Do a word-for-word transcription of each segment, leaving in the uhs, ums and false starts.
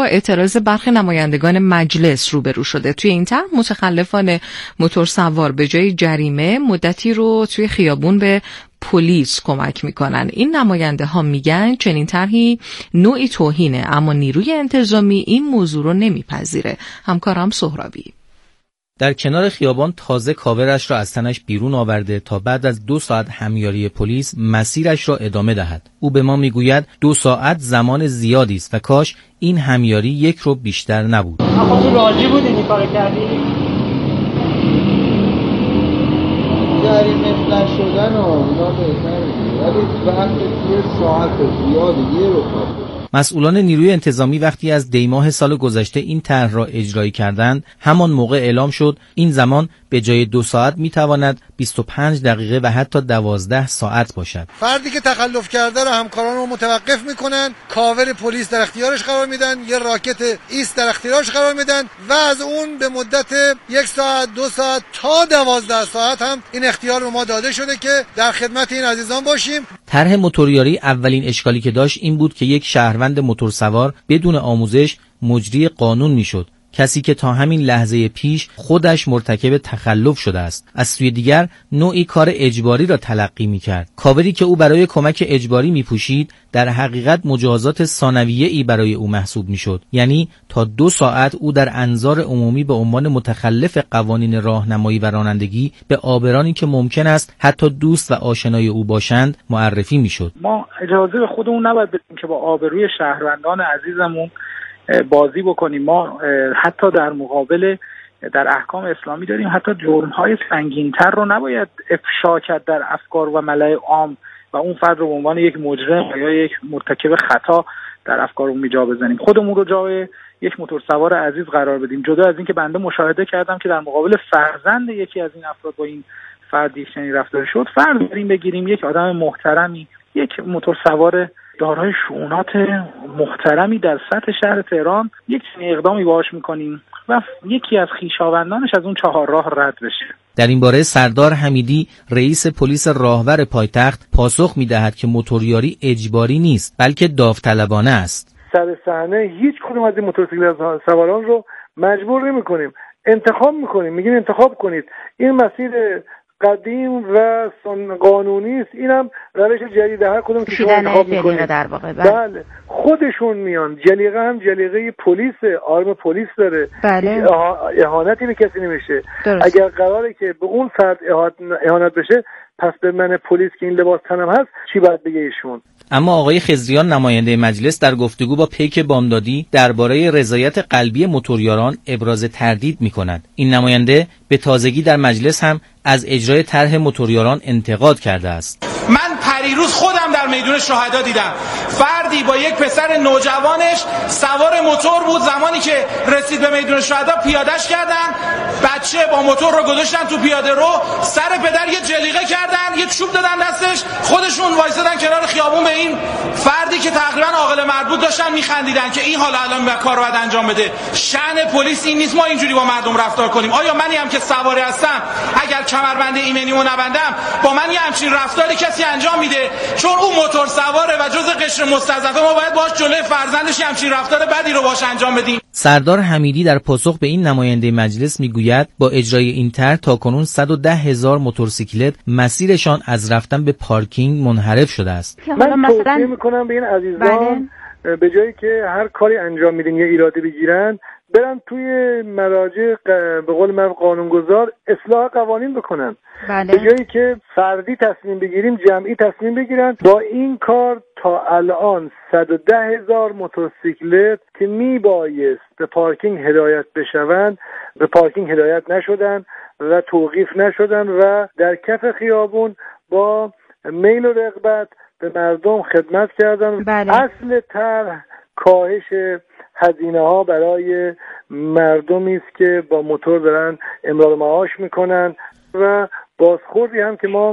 اعتراض برخی نمایندگان مجلس روبرو شده. توی این طرح متخلفان موتورسوار به جای جریمه مدتی رو توی خیابون به پلیس کمک میکنن. این نماینده ها میگن چنین طرحی نوعی توهینه، اما نیروی انتظامی این موضوع رو نمیپذیره. همکارم سهرابی در کنار خیابان تازه کاورش را از تنش بیرون آورده تا بعد از دو ساعت همیاری پلیس مسیرش را ادامه دهد. او به ما میگوید دو ساعت زمان زیادی است و کاش این همیاری یک رو بیشتر نبود. اما تو راضی بودی این کارو کردی؟ جریمه نشدن و اونا بهتره، ولی وقت یه ساعت زیادی یه رو کافه. مسئولان نیروی انتظامی وقتی از دیماه سال گذشته این طرح را اجرایی کردند، همان موقع اعلام شد این زمان به جای دو ساعت میتواند بیست و پنج دقیقه و حتی دوازده ساعت باشد. فردی که تخلف کرده را همکاران رو متوقف میکنن، کاور پلیس در اختیارش قرار میدن، یه راکت ایست در اختیارش قرار میدن و از اون به مدت یک ساعت، دو ساعت تا دوازده ساعت هم این اختیار به ما داده شده که در خدمت این عزیزان باشیم. طرح موتوریاری اولین اشکالی که داشت این بود که یک شهروند موتورسوار بدون آموزش مجری قانون میشد، کسی که تا همین لحظه پیش خودش مرتکب تخلف شده است. از سوی دیگر نوعی کار اجباری را تلقی می‌کرد. کاوری که او برای کمک اجباری می‌پوشید در حقیقت مجازات ثانویه‌ای برای او محسوب می‌شد، یعنی تا دو ساعت او در انظار عمومی به عنوان متخلف قوانین راهنمایی و رانندگی به عابرانی که ممکن است حتی دوست و آشنای او باشند معرفی می‌شد. ما اجازه به خودمون نباید بدیم که با آبروی شهروندان عزیزمون بازی بکنیم. ما حتی در مقابل در احکام اسلامی داریم حتی جرم‌های سنگین‌تر رو نباید افشا کرد در افکار و ملأ عام و اون فرد رو به عنوان یک مجرم یا یک مرتکب خطا در افکارمون جا بزنیم. خودمون رو جای یک موتورسوار عزیز قرار بدیم. جدا از این که بنده مشاهده کردم که در مقابل فرزند یکی از این افراد با این فردی چنین رفتار شد، فرض بریم بگیریم یک آدم محترمی، یک موتورسوار دارای شؤونات محترمی در سطح شهر تهران یک اقدامی باهاش میکنیم و یکی از خویشاوندانش از اون چهار راه رد بشه. در این باره سردار حمیدی رئیس پلیس راهور پایتخت پاسخ میدهد که موتوریاری اجباری نیست بلکه داوطلبانه است. سر صحنه هیچ کدوم از این موتورسیکلت سواران رو مجبور نمی‌کنیم، انتخاب می‌کنیم، میگیم انتخاب کنید. این مسیر قدیم و قانونی است، اینم روش جدید هر کدوم که شما انتخاب میکنید در واقع. بله خودشون میان، جلیقه هم جلیقه پلیس، آرم پلیس داره. بله. اهانتی به کسی نمیشه. اگر قراره که به اون فرد اهانت بشه پس به من پلیس که این لباس تنم هست چی باید بگه ایشون؟ اما آقای خضریان نماینده مجلس در گفتگو با پیک بامدادی درباره رضایت قلبی موتوریاران ابراز تردید می‌کند. این نماینده به تازگی در مجلس هم از اجرای طرح موتوریاران انتقاد کرده است. من پریروز خودم در میدون شهدا دیدم فردی با یک پسر نوجوانش سوار موتور بود، زمانی که رسید به میدون شهدا پیادهش کردن، بچه با موتور رو گذاشتن تو پیاده رو، سر پدر یه جلیقه کردن، یه چوب دادن دستش، خودشون وایسادن کنار خیابون به این فردی که تقریبا عاقل مربوط داشتن میخندیدن که این حالا الان به کار باید انجام بده. شأن پلیس این نیست ما اینجوری با مردم رفتار کنیم. آیا منی هم که سواری هستم اگر کمربند ایمنیمو نبندم با من یه همچین رفتاری کسی انجام میده؟ چون اون موتور سواره و جز قشر مستضعفه ما باید باهاش جلوی فرزندش همچین رفتار بدی رو باهاش انجام بدیم. سردار حمیدی در پاسخ به این نماینده مجلس میگوید با اجرای این طرح تاکنون صد و ده هزار موتورسیکلت مسیرشان از رفتن به پارکینگ منحرف شده است. من توصیه میکنم به این عزیزان به جایی که هر کاری انجام میدن یا ایراده بگیرن برن توی مراجع به قول معروف قانونگذار اصلاح قوانین بکنن. بله. به جایی که فردی تصمیم بگیریم جمعی تصمیم بگیرن. با این کار تا الان صد و ده هزار موتورسیکلت که میبایست به پارکینگ هدایت بشوند به پارکینگ هدایت نشدن و توقیف نشدن و در کف خیابون با میل و رغبت به مردم خدمت کردن. بله. اصل طرح کاهش هزینه ها برای مردمی است که با موتور دارن امرار معاش میکنن و بازخوردی هم که ما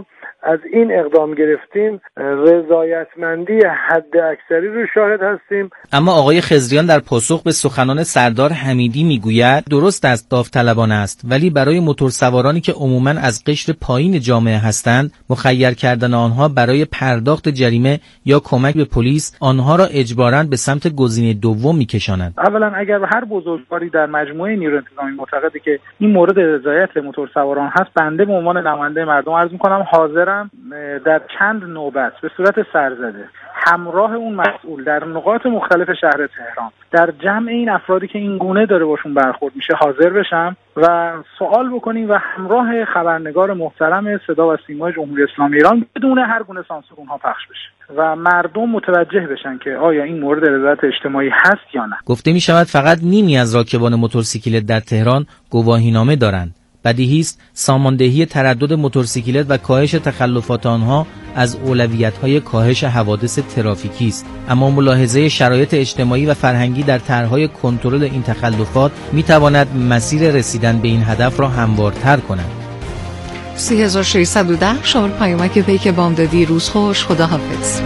از این اقدام گرفتیم رضایتمندی حد اکثری رو شاهد هستیم. اما آقای خضریان در پاسخ به سخنان سردار حمیدی میگوید درست است داوطلبانه است، ولی برای موتورسوارانی که عموماً از قشر پایین جامعه هستند مخیر کردن آنها برای پرداخت جریمه یا کمک به پلیس آنها را اجباراً به سمت گزینه دوم میکشاند. اولا اگر هر بزرگواری در مجموعه نیروی انتظامی معتقده که این مورد رضایت موتورسواران هست، بنده به عنوان نماینده مردم عرض میکنم حاضرم در چند نوبت به صورت سرزده همراه اون مسئول در نقاط مختلف شهر تهران در جمع این افرادی که این گونه داره باشون برخورد میشه حاضر بشم و سوال بکنیم و همراه خبرنگار محترم صدا و سیمای جمهوری اسلامی ایران بدون هر گونه سانسور اونها پخش بشه و مردم متوجه بشن که آیا این مورد رضایت اجتماعی هست یا نه. گفته می شود فقط نیمی از راکبان موتورسیکلت در تهران گواهینامه دارند. بدیهی است ساماندهی تردد موتورسیکلت و کاهش تخلفات آنها از اولویت‌های کاهش حوادث ترافیکی است، اما ملاحظه شرایط اجتماعی و فرهنگی در طرح‌های کنترل این تخلفات می‌تواند مسیر رسیدن به این هدف را هموارتر کند. سه هزار و ششصد و ده شماره پیامک پیک بامدادی. روز خوش، خداحافظ.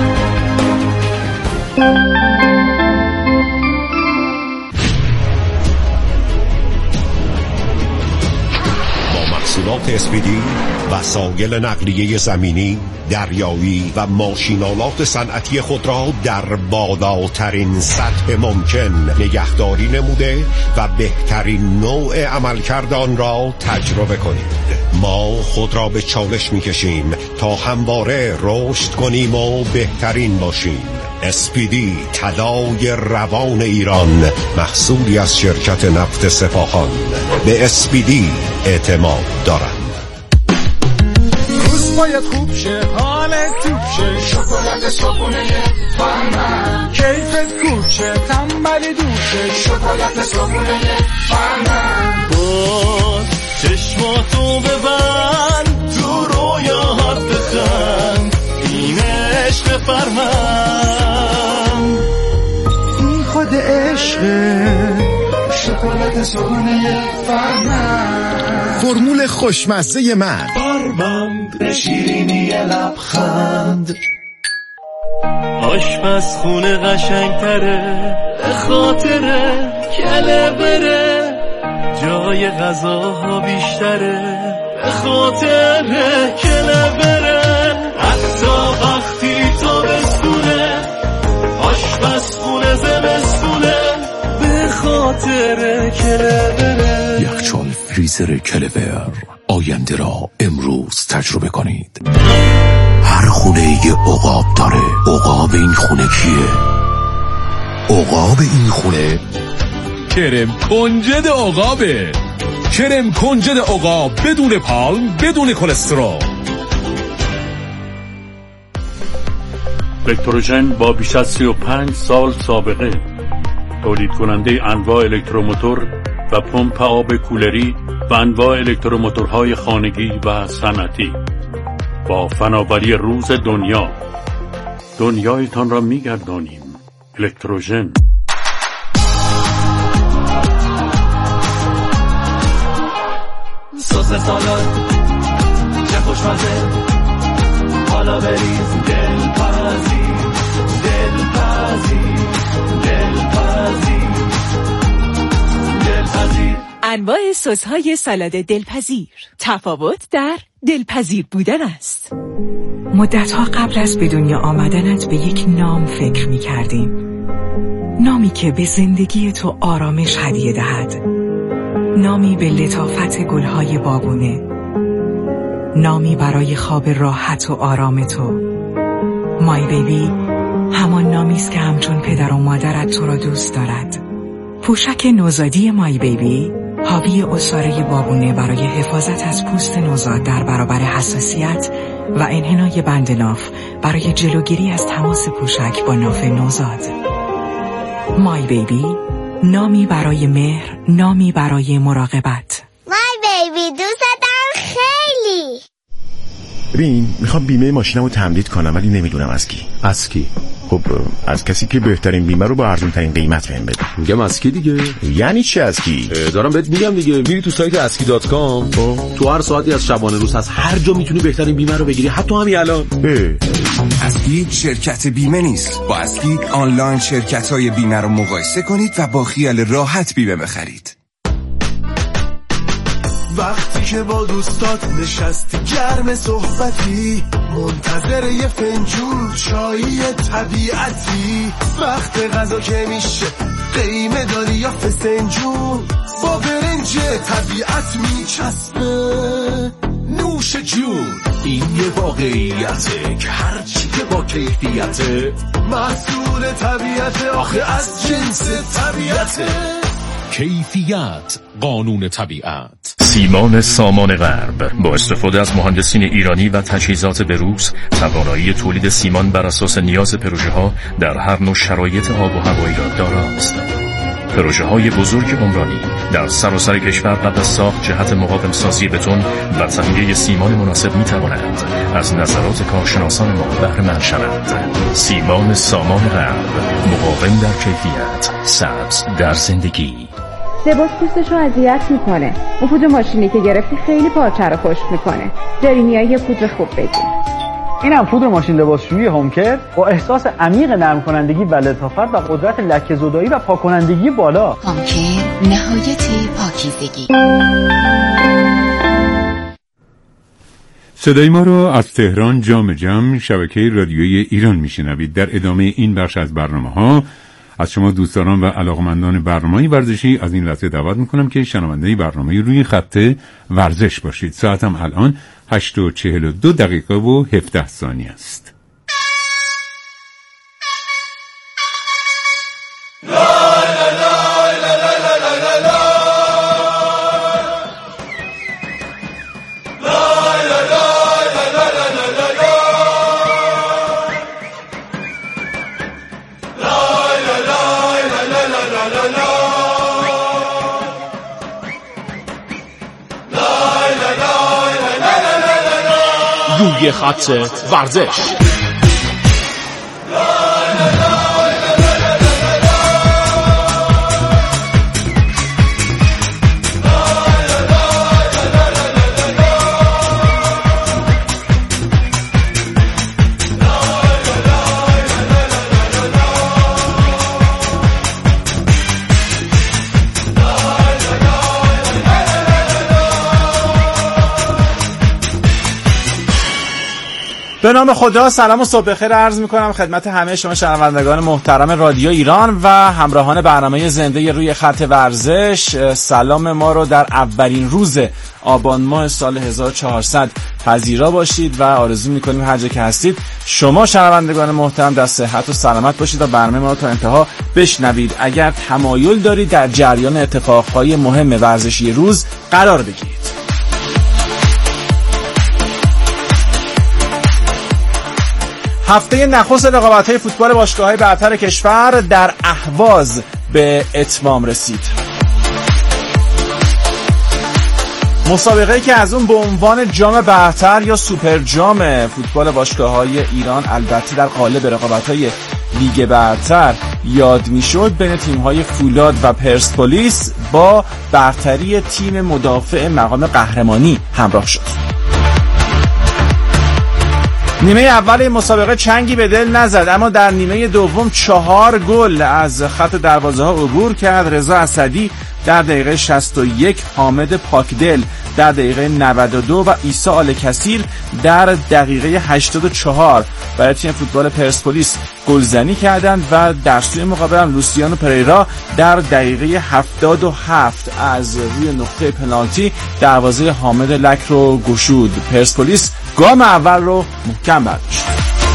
محصولات اسپیدی، وسایل نقلیه زمینی، دریایی و ماشینالات صنعتی خود را در بالاترین سطح ممکن نگهداری نموده و بهترین نوع عملکرد آن را تجربه کنید. ما خود را به چالش می‌کشیم تا همواره رشد کنیم و بهترین باشیم. اسپیدی، طلای روان ایران، محصولی از شرکت نفت سپاهان. به اسپیدی اعتماد دارند. روز باید خوب شه، حالت خوب شه، شکلات صبحونه فهمم، کیفت خوب شه، تنبلی دور شه، شکلات صبحونه فهمم. باز چشماتو ببند، تو رویاهات بخند، این عشق فرمم، این خود عشقه، شکلات صبحونه فهمم. فرمول خوشمزه من باربند به شیرینی لبخند، آشپز خونه قشنگتره به خاطر کله بره، جای غذاها بیشتره به خاطر کله بره، حتی وقتی تابستونه آشپز خونه زمستونه به خاطر کله بره. یخچال فریزر کلور، آینده را امروز تجربه کنید. هر خونه یه عقاب داره. عقاب این خونه کیه؟ عقاب این خونه کرم کنجد عقابه. کرم کنجد عقاب بدون پالم، بدون کلسترول. الکتروژن با بیش از سی و پنج سال سابقه، تولید کننده انواع الکتروموتور و پمپ آب کولری و انواع الکتروموتورهای خانگی و صنعتی، با فناوری روز دنیا دنیایتان را می‌گردانیم. الکتروژن. سس سالاد چه خوشمزه، حالا بریز دلپزی دلپزی دلپزی دلپزی. انواع سس‌های سالاد دلپذیر، تفاوت در دلپذیر بودن است. مدت‌ها قبل از به دنیا آمدنت به یک نام فکر می‌کردیم، نامی که به زندگی تو آرامش هدیه دهد، نامی به لطافت گل‌های بابونه، نامی برای خواب راحت و آرام تو. مای بیبی همان نامی است که همچون پدر و مادرت تو را دوست دارد. پوشک نوزادی مای بیبی حاوی عصاره بابونه برای حفاظت از پوست نوزاد در برابر حساسیت و انحنای بند ناف برای جلوگیری از تماس پوشک با ناف نوزاد. مای بیبی، نامی برای مهر، نامی برای مراقبت. مای بیبی دوست دارم خیلی. ببین میخوام بیمه ماشینمو تمدید کنم ولی نمیدونم از کی. از کی؟ خب از کسی که بهترین بیمه رو با ارزون ترین قیمت بهم بده. میگم از کی دیگه؟ یعنی چی از کی؟ دارم بهت میگم دیگه، میری تو سایت اسکی دات کام، تو هر ساعتی از شبانه روز از هر جا میتونی بهترین بیمه رو بگیری، حتی همین الان. اسکی شرکت بیمه نیست. با اسکی آنلاین شرکت‌های بیمه رو مقایسه کنید و با خیال راحت بیمه بخرید. وقتی که با دوستات نشستی گرم صحبتی، منتظر یه فنجون چایی طبیعتی، وقت غذا که میشه قیمه داری یا فسنجون، با برنج طبیعت میچسبه نوش جون. این یه واقعیته که هرچی که با کیفیته محصول طبیعته، آخه از جنس طبیعته. کیفیت قانون طبیعت. سیمان سامان غرب با استفاده از مهندسین ایرانی و تجهیزات بروز توانایی تولید سیمان بر اساس نیاز پروژه ها در هر نوع شرایط آب و هوایی را داراست. پروژه های بزرگ عمرانی در سراسر کشور قبل از ساخت جهت مقاوم سازی بتون و تهیه سیمان مناسب می توانند از نظرات کارشناسان ما بهره مند شوند. سیمان سامان غرب، مقاوم در کیفیت، سبز در زندگی. لباس پوستش رو اذیت میکنه. اون پودر ماشینی که گرفتی خیلی پارچه رو خشک میکنه. جرینیایی یه پودر خوب بگیر. اینم پودر ماشین لباسشویی هومکر با احساس عمیق نرم کنندگی و لطافت و قدرت لکه زدایی و پاک کنندگی بالا. هومکر، نهایت پاکیزگی. صدای ما رو از تهران جام جم شبکه رادیویی ایران میشنوید. در ادامه این بخش از برنامه‌ها از شما دوستداران و علاقمندان برنامه‌های ورزشی از این لحظه دعوت میکنم که شنونده برنامه روی خط ورزش باشید. ساعتم الان هشت و چهل و دو دقیقه و هفده ثانیه است. روی خط ورزش. به نام خدا، سلام و صبح بخیر عرض میکنم خدمت همه شما شنوندگان محترم رادیو ایران و همراهان برنامه زنده روی خط ورزش. سلام ما رو در اولین روز آبان ماه سال هزار و چهارصد پذیرا باشید و آرزو میکنیم هر جا که هستید شما شنوندگان محترم در صحت و سلامت باشید و برنامه ما رو تا انتها بشنوید. اگر تمایل دارید در جریان اتفاقهای مهم ورزشی روز قرار بگیرید. هفته نخست رقابت‌های فوتبال باشگاه‌های برتر کشور در اهواز به اتمام رسید. مسابقه‌ای که از اون به عنوان جام برتر یا سوپر جام فوتبال باشگاه‌های ایران البته در قالب رقابت‌های لیگ برتر یاد می‌شد بین تیم‌های فولاد و پرسپولیس با برتری تیم مدافع مقام قهرمانی همراه شد. نیمه اول این مسابقه چنگی به دل نزد، اما در نیمه دوم چهار گل از خط دروازه ها عبور کرد. رضا اسدی در دقیقه شصت و یک، حامد پاکدل در دقیقه نود و دو و عیسی آل‌کثیر در دقیقه هشتاد و چهار برای تیم فوتبال پرسپولیس گلزنی کردند و در سوی مقابل هم لوسیانو پریرا در دقیقه هفتاد و هفت از روی نقطه پنالتی دروازه حامد لک رو گشود. پرسپولیس گام اول رو محکم برداشت.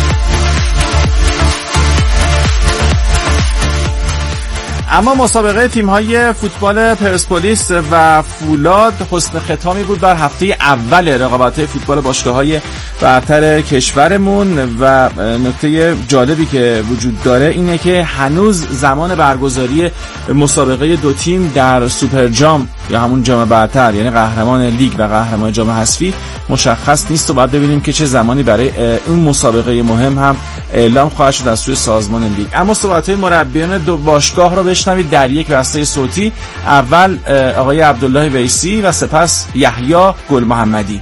اما مسابقه تیم‌های فوتبال پرسپولیس و فولاد حسن ختامی بود بر هفته اول رقابت‌های فوتبال باشگاه‌های برتر کشورمون و نکته جالبی که وجود داره اینه که هنوز زمان برگزاری مسابقه دو تیم در سوپر جام یا همون جام برتر یعنی قهرمان لیگ و قهرمان جام حذفی مشخص نیست و باید ببینیم که چه زمانی برای اون مسابقه مهم هم اعلام خواهد شد از سوی سازمان لیگ. اما صحبت‌های مربیان دو باشگاه رو بشنوید در یک بسته صوتی. اول آقای عبدالله ویسی و سپس یحیی گل محمدی.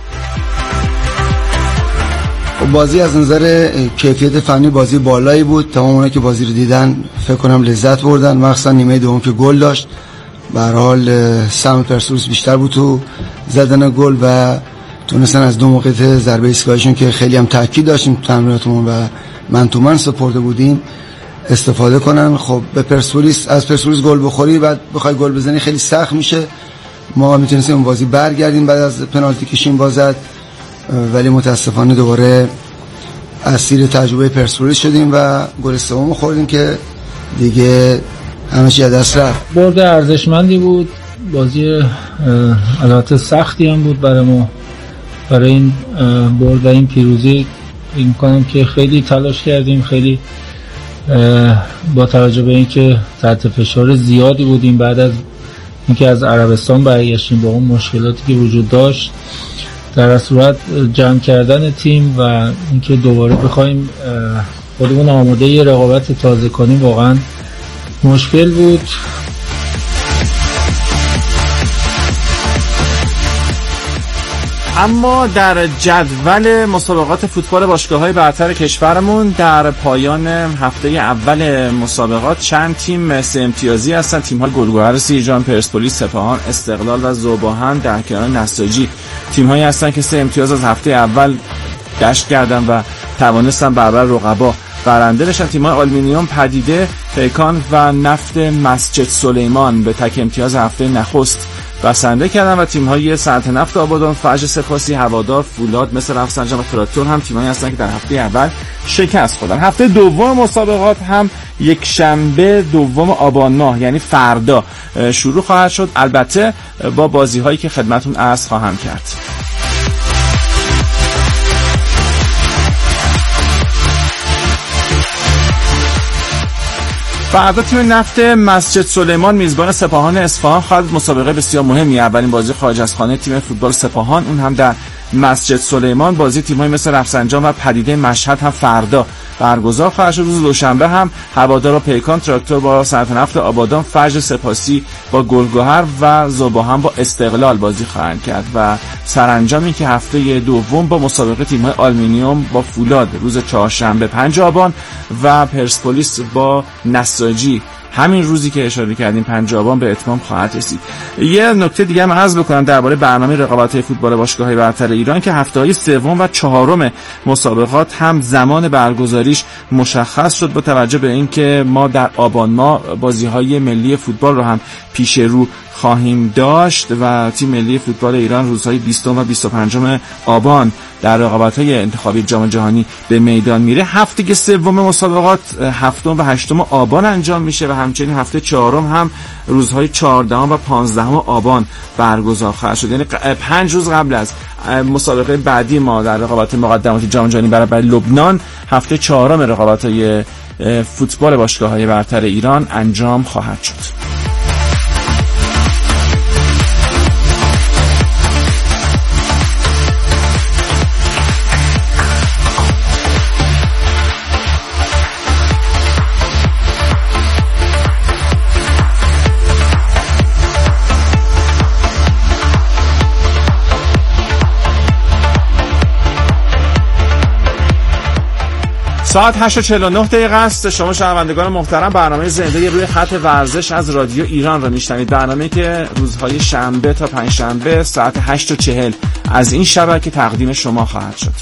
بازی از نظر کیفیت فنی بازی بالایی بود. تمام اونایی که بازی رو دیدن فکر کنم لذت بردن، مخصوصا نیمه دوم که گل داشت. به هر حال سهم پرسپولیس بیشتر بود تو زدن گل و تونستن از دو موقعیت ضربه ایستگاهیشون که خیلی هم تاکید داشتیم تمریناتمون و من تو من سپرده بودیم استفاده کنن. خب به پرسپولیس از پرسپولیس گل بخوری بعد بخوای گل بزنی خیلی سخت میشه. ما میتونستیم اون بازی برگردیم بعد از پنالتی که شین بازد، ولی متاسفانه دوباره اسیر تجربه پرسپولیس شدیم و گل سوم خوردیم که دیگه همه چی از دست رفت. برد ارزشمندی بود، بازی البته سختی هم بود برای ما. برای این برد و این پیروزی این کنم که خیلی تلاش کردیم، خیلی با توجه به اینکه تحت فشار زیادی بودیم بعد از اینکه از عربستان برگشتیم با اون مشکلاتی که وجود داشت، در صورت جمع کردن تیم و اینکه دوباره بخوایم خودمون آماده یه رقابت تازه کنیم واقعا مشکل بود. اما در جدول مسابقات فوتبال باشگاه‌های برتر کشورمون در پایان هفته اول مسابقات چند تیم سه امتیازی هستن. تیم‌های گلگهر سیرجان، پرسپولیس، سپاهان، استقلال و ذوباهن در کنار نساجی تیم‌هایی هستن که سه امتیاز از هفته اول گشت کردن و توانستن برابر رقبا برنده بشن. تیم‌های آلومینیوم، پدیده، پیکان و نفت مسجد سلیمان به تک امتیاز هفته نخست بسنده کردن و تیم‌های صنعت نفت آبادان، فجر سپاسی، هوادار، فولاد مثل رفسنجان و تراکتور هم تیم‌هایی هستن که در هفته اول شکست خوردن. هفته دوم مسابقات هم یک شنبه دوم آبان ماه یعنی فردا شروع خواهد شد، البته با بازی‌هایی که خدمتتون عرض خواهم کرد. فردا تیم نفت مسجد سلیمان میزبان سپاهان اصفهان خواهد. مسابقه بسیار مهمی، اولین بازی خارج از خانه تیم فوتبال سپاهان، اون هم در مسجد سلیمان. بازی تیم‌های مثل رفسنجان و پدیده مشهد هم فردا برگزار خواهد شد. روز دوشنبه هم هوادار و پیکان، تراکتور با صنعت نفت آبادان، فجر سپاسی با گلگهر و ذوباهن با استقلال بازی خواهند کرد و سرانجامی که هفته دوم با مسابقه تیم‌های آلومینیوم با فولاد روز چهارشنبه پنج آبان و پرسپولیس با نساجی همین روزی که اشاره کردیم پنج آبان به اتمام خواهد رسید. یه نکته دیگه هم عرض بکنم درباره برنامه رقابت‌های فوتبال باشگاه‌های برتر ایران که هفته‌های سوم و چهارم مسابقات هم زمان برگزاریش مشخص شد با توجه به اینکه ما در آبان ماه بازی‌های ملی فوتبال رو هم پیش رو خواهیم داشت و تیم ملی فوتبال ایران روزهای بیستم و بیست و پنجم آبان در رقابت‌های انتخابی جام جهانی به میدان میره. هفته سوم مسابقات هفتم و هشتم آبان انجام میشه و همچنین هفته چهارم هم روزهای چهاردهم و پانزدهم آبان برگزار خواهد شد، یعنی پنج روز قبل از مسابقه بعدی ما در رقابت مقدمات جام جهانی برابر لبنان هفته چهارم رقابت‌های فوتبال باشگاه‌های برتر ایران انجام خواهد شد. ساعت هشت و چهل و نه دقیقه است. شما شنوندگان محترم برنامه زنده روی خط ورزش از رادیو ایران را میشنوید، برنامه‌ای که روزهای شنبه تا پنجشنبه ساعت هشت و چهل از این شبکه تقدیم شما خواهد شد.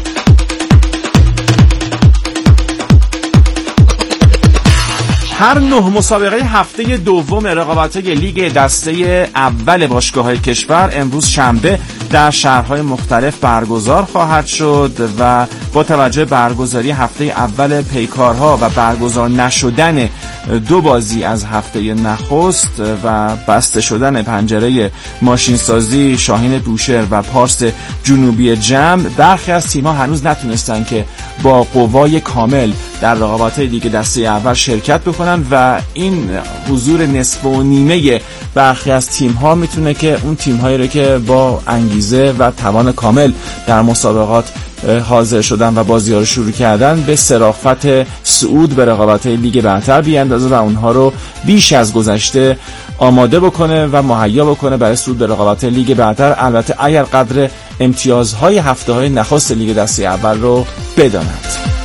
هر نه مسابقه هفته دوم رقابت‌های لیگ دسته اول باشگاه‌های کشور امروز شنبه در شهرهای مختلف برگزار خواهد شد و با توجه برگزاری هفته اول پیکارها و برگزار نشدن دو بازی از هفته نخست و بسته شدن پنجره ماشینسازی شاهین بوشهر و پارس جنوبی جمع، برخی از تیم‌ها هنوز نتونستن که با قوای کامل در رقابت‌های لیگ دسته اول شرکت بکنن و این حضور نصف و نیمه برخی از تیم‌ها میتونه که اون تیم‌هایی رو که با انگیزه و توان کامل در مسابقات حاضر شدن و بازی‌ها رو شروع کردن به صرافت صعود به رقابت‌های لیگ برتر بیاندازه و اونها رو بیش از گذشته آماده بکنه و مهیا بکنه برای صعود به رقابت‌های لیگ برتر، البته اگر قدر امتیازهای هفته‌های نخست لیگ دسته اول رو بداند.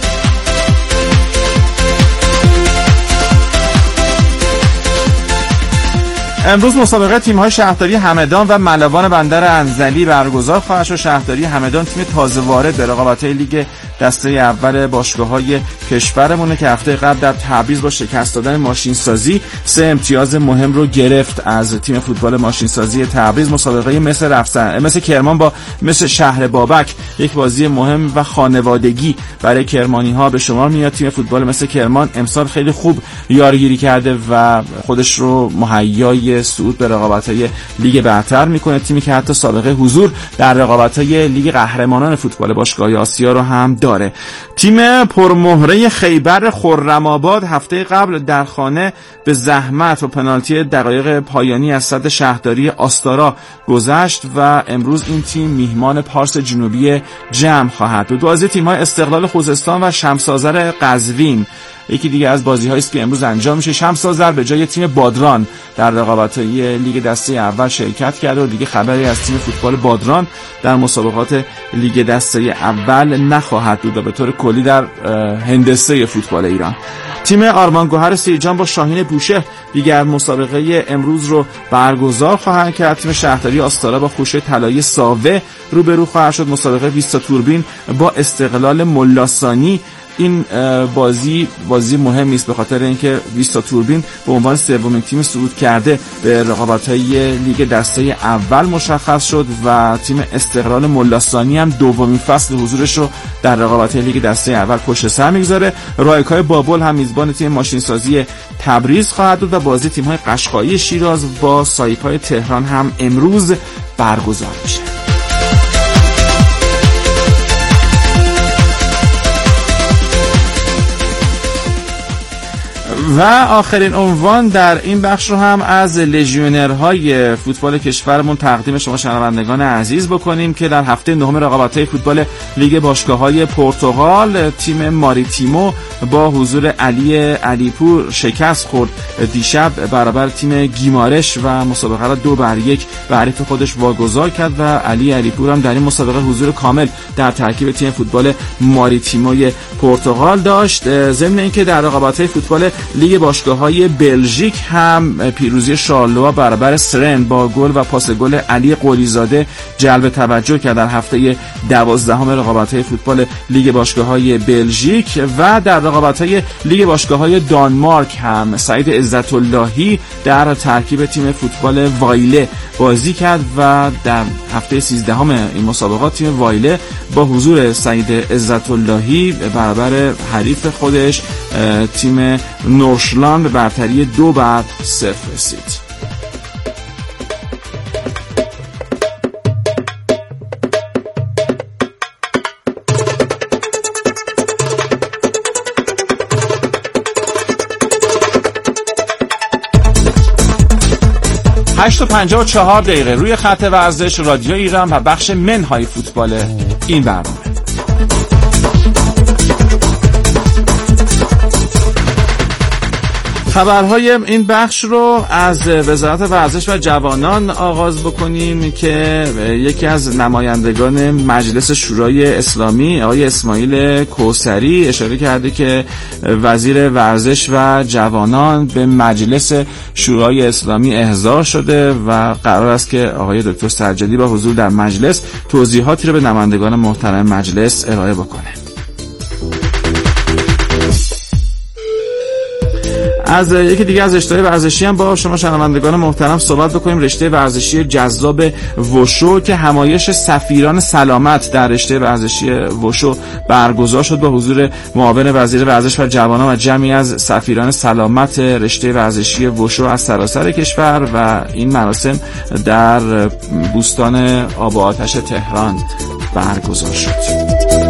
امروز مسابقه تیم‌های شهرداری همدان و ملوان بندر انزلی برگزار خواهد شد. شهرداری همدان تیم تازه وارد به رقابت‌های لیگ دسته اول باشگاه‌های کشورمونه که هفته قبل در تبریز با شکست دادن ماشینسازی سه امتیاز مهم رو گرفت از تیم فوتبال ماشینسازی تبریز. مسابقه مثل رفتن مثل کرمان با مثل شهر بابک یک بازی مهم و خانوادگی برای کرمانی‌ها به شمار میاد. تیم فوتبال مثل کرمان امسال خیلی خوب یارگیری کرده و خودش رو مهیای صعود به رقابت‌های لیگ برتر میکنه. تیمی که حتی سابقه حضور در رقابت‌های لیگ قهرمانان فوتبال باشگاه‌های آسیا رو هم داره. تیم پرمهره خیبر خرم‌آباد هفته قبل در خانه به زحمت و پنالتی دقایق پایانی از صد شهرداری آستارا گذشت و امروز این تیم میهمان پارس جنوبی جمع خواهد بود. بازی تیم‌های استقلال خوزستان و شمس آذر قزوین یکی دیگه از بازی‌هایی است که امروز انجام میشه. شمس آذر به جای تیم بادران در رقابت‌های لیگ دسته اول شرکت کرده و دیگه خبری از تیم فوتبال بادران در مسابقات لیگ دسته اول نخواهد بود و به طور کلی در هندسه فوتبال ایران. تیم آرمان گوهر سیجان با شاهین بوشهر دیگر مسابقه امروز رو برگزار خواهند کرد. تیم شهرداری آستارا با خوشه طلایی ساوه روبرو خواهد شد. مسابقه ویستا توربین با استقلال ملاسانی، این بازی بازی مهمی است به خاطر اینکه ویستا توربین به عنوان سومین تیم صعود کرده به رقابت‌های لیگ دسته اول مشخص شد و تیم استقلال ملاسانی هم دومین فصل حضورش رو در رقابت‌های لیگ دسته اول پشت سر میگذاره. رایکای بابل هم میزبان تیم ماشینسازی تبریز خواهد بود و بازی تیم‌های قشقایی شیراز با سایپای تهران هم امروز برگزار میشه. و آخرین عنوان در این بخش رو هم از لژیونرهای فوتبال کشورمون تقدیم شما شنوندگان عزیز بکنیم که در هفته نهم رقابت‌های فوتبال لیگ باشگاه‌های پرتغال تیم ماریتیمو با حضور علی علیپور شکست خورد دیشب برابر تیم گیمارش و مسابقه را دو بر یک به حریف خودش واگذار کرد و علی علیپور هم در این مسابقه حضور کامل در ترکیب تیم فوتبال ماریتیموی پرتغال داشت. ضمن اینکه در رقابت‌های فوتبال لیگ باشگاه‌های بلژیک هم پیروزی شارلوا برابر سرن با گل و پاس گل علی قلیزاده جلب توجه کرد در هفته دوازدهم رقابت‌های فوتبال لیگ باشگاه‌های بلژیک. و در رقابت‌های لیگ باشگاه‌های دانمارک هم سعید عزت‌اللهی در ترکیب تیم فوتبال وایله بازی کرد و در هفته سیزدهم این مسابقات تیم وایله با حضور سعید عزت‌اللهی برابر حریف خودش تیم نورشلان به برتری دو بر صفر رسید. هشت و پنجاه و چهار دقیقه روی خط ورزش رادیو ایران و بخش منهای فوتبال این برنامه. خبرهای این بخش رو از وزارت ورزش و جوانان آغاز بکنیم که یکی از نمایندگان مجلس شورای اسلامی آقای اسماعیل کوثری اشاره کرده که وزیر ورزش و جوانان به مجلس شورای اسلامی احضار شده و قرار است که آقای دکتر سجادی با حضور در مجلس توضیحاتی رو به نمایندگان محترم مجلس ارائه بکنه. از یکی دیگه از رشته‌های ورزشی هم با شما شنوندگان محترم صحبت بکنیم. رشته ورزشی جذاب وشو که همایش سفیران سلامت در رشته ورزشی وشو برگزار شد با حضور معاون وزیر ورزش و جوانان و جمعی از سفیران سلامت رشته ورزشی وشو از سراسر کشور و این مراسم در بوستان آب و آتش تهران برگزار شد.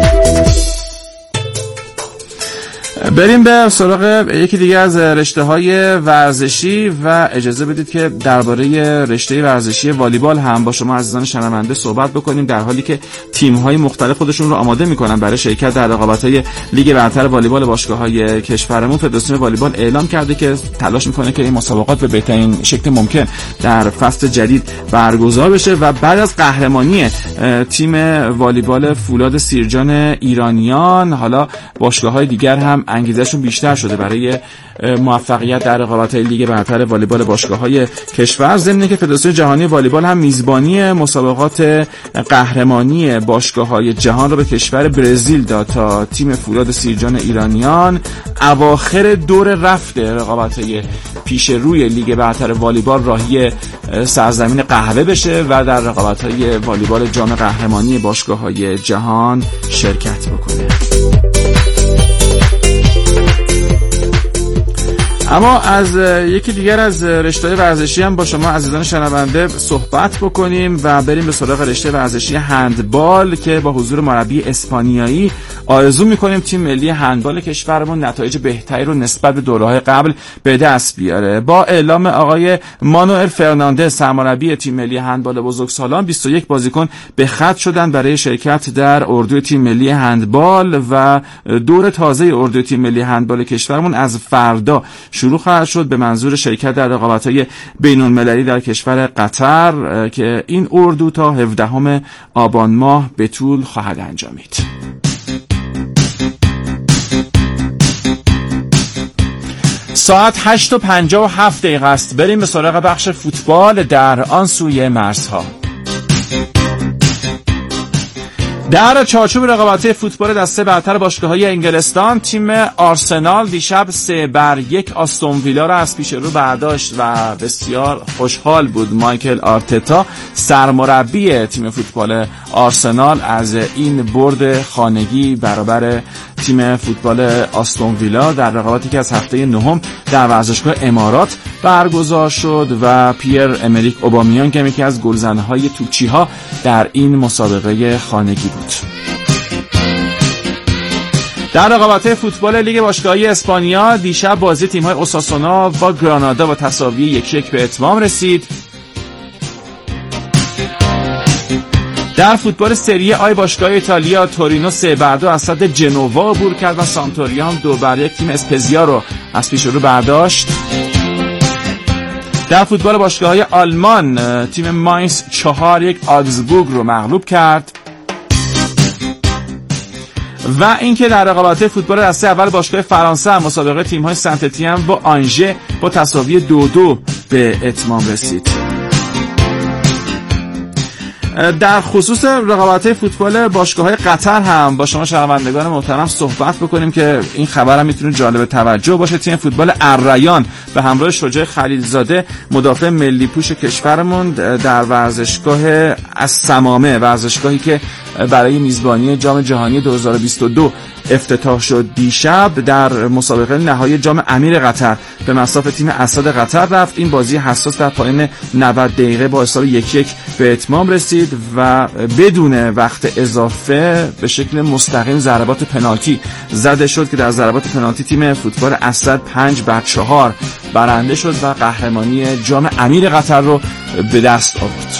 بریم به سراغ یکی دیگه از رشته‌های ورزشی و اجازه بدید که درباره رشته ورزشی والیبال هم با شما عزیزان شنونده صحبت بکنیم، در حالی که تیم‌های مختلف خودشون رو آماده می‌کنن برای شرکت در رقابت‌های لیگ برتر والیبال باشگاه‌های کشورمون. فدراسیون والیبال اعلام کرده که تلاش می‌کنه که این مسابقات به بهترین شکل ممکن در فصل جدید برگزار بشه و بعد از قهرمانی تیم والیبال فولاد سیرجان ایرانیان، حالا باشگاه‌های دیگر هم انگیزشون بیشتر شده برای موفقیت در رقابت‌های لیگ برتر والیبال باشگاه‌های کشور. ضمن که فدراسیون جهانی والیبال هم میزبانی مسابقات قهرمانی باشگاه‌های جهان را به کشور برزیل داد تا تیم فولاد سیرجان ایرانیان اواخر دور رفته رقابت‌های پیش روی لیگ برتر والیبال راهی سرزمین قهوه بشه و در رقابت‌های والیبال جام قهرمانی باشگاه‌های جهان شرکت بکنه. اما از یکی دیگر از رشته‌های ورزشی هم با شما عزیزان شنونده صحبت بکنیم و بریم به سراغ رشته ورزشی هندبال که با حضور مربی اسپانیایی آرزو می‌کنیم تیم ملی هندبال کشورمون نتایج بهتری رو نسبت به دوره‌های قبل به دست بیاره. با اعلام آقای مانوئل فرناندز سرمربی تیم ملی هندبال بزرگسالان، بیست و یک بازیکن به خط شدن برای شرکت در اردوی تیم ملی هندبال و دور تازه اردوی تیم ملی هندبال کشورمون از فردا شروع خواهد شد به منظور شرکت در رقابت‌های بین‌المللی در کشور قطر که این اردو تا هفدهم آبان ماه به طول خواهد انجامید. ساعت هشت و پنجاه و هفت دقیقه است. بریم به سراغ بخش فوتبال در آن سوی مرزها. در چارچوب رقابت‌های فوتبال دسته برتر باشگاه‌های انگلستان، تیم آرسنال دیشب سه بر یک آستون ویلا را از پیش رو برداشت و بسیار خوشحال بود مایکل آرتتا سرمربی تیم فوتبال آرسنال از این برد خانگی برابر تیم فوتبال آستون ویلا در رقابتی که از هفته نهم در ورزشگاه امارات برگزار شد و پیر امریک اوبامیانگ که یکی از گلزن‌های توپچی‌ها در این مسابقه خانگی بود. در رقابت‌های فوتبال لیگ باشگاهی اسپانیا دیشب بازی تیم‌های اوساسونا با گرانادا با تساوی یک یک به اتمام رسید. در فوتبال سری آی باشگاه ایتالیا تورینو سه بر دو از صد جنوا عبور کرد و سامتوریا هم دو بر یک تیم اسپزیا رو از پیش رو برداشت. در فوتبال باشگاه‌های آلمان تیم ماینز چهار یک آگزبورگ رو مغلوب کرد. و اینکه در رقابت‌های فوتبال دسته اول باشگاه فرانسه مسابقه تیم‌های سنت اتین با آنژه با تساوی دو دو به اتمام رسید. در خصوص رقابت‌های فوتبال باشگاه‌های قطر هم با شما شنوندگان محترم صحبت بکنیم که این خبر هم میتونه جالب توجه باشه. تیم فوتبال الریان به همراه شجاع خلیلزاده مدافع ملی پوش کشورمون در ورزشگاه السمامه، ورزشگاهی که برای میزبانی جام جهانی دو هزار و بیست و دو افتتاح شد، دیشب در مسابقه نهایی جام امیر قطر به مصاف تیم اسد قطر رفت. این بازی حساس در پایان نود دقیقه با حساب یک یک به اتمام رسید و بدون وقت اضافه به شکل مستقیم ضربات پنالتی زده شد که در ضربات پنالتی تیم فوتبال اسد پنج بر چهار برنده شد و قهرمانی جام امیر قطر رو به دست آورد.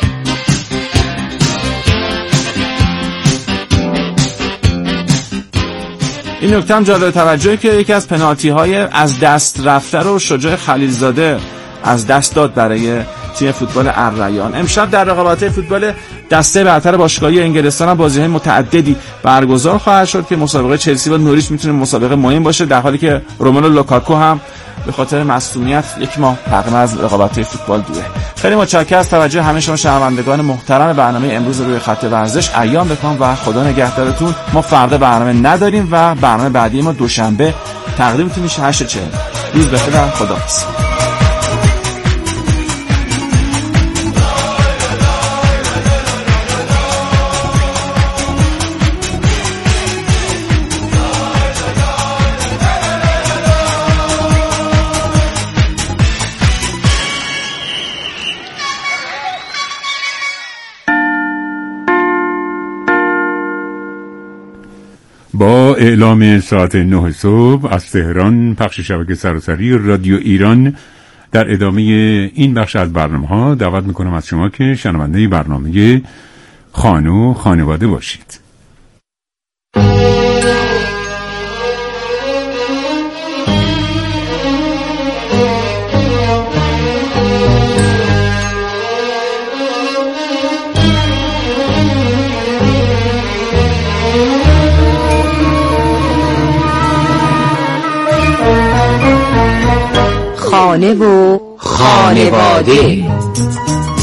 این نکته هم جالب توجهه که یکی از پنالتی های از دست رفته رو شجاع خلیلزاده از دست داد برای تیم فوتبال الریان. امشب در رقابت‌های فوتبال دسته برتر باشگاهی انگلستان هم بازی‌های متعددی برگزار خواهد شد که مسابقه چلسی با نوریچ میتونه مسابقه مهم باشه، در حالی که روملو لوکاکو هم به خاطر مصونیت یک ماه تقریبا از رقابت‌های فوتبال دوره. خیلی متشکرم از توجه همه شما شنوندگان محترم برنامه امروز روی خط ورزش. ایام بکام و خدا نگهدارتون. ما فردا برنامه نداریم و برنامه بعدی ما دوشنبه تقریبتون میشه هشت چهل. روز بخیر و خداحافظ. با اعلام ساعت نه صبح از تهران، پخش شبکه سراسری رادیو ایران، در ادامه این بخش از برنامه ها دعوت میکنم از شما که شنونده برنامه خانه و خانواده باشید. خانه و خانواده.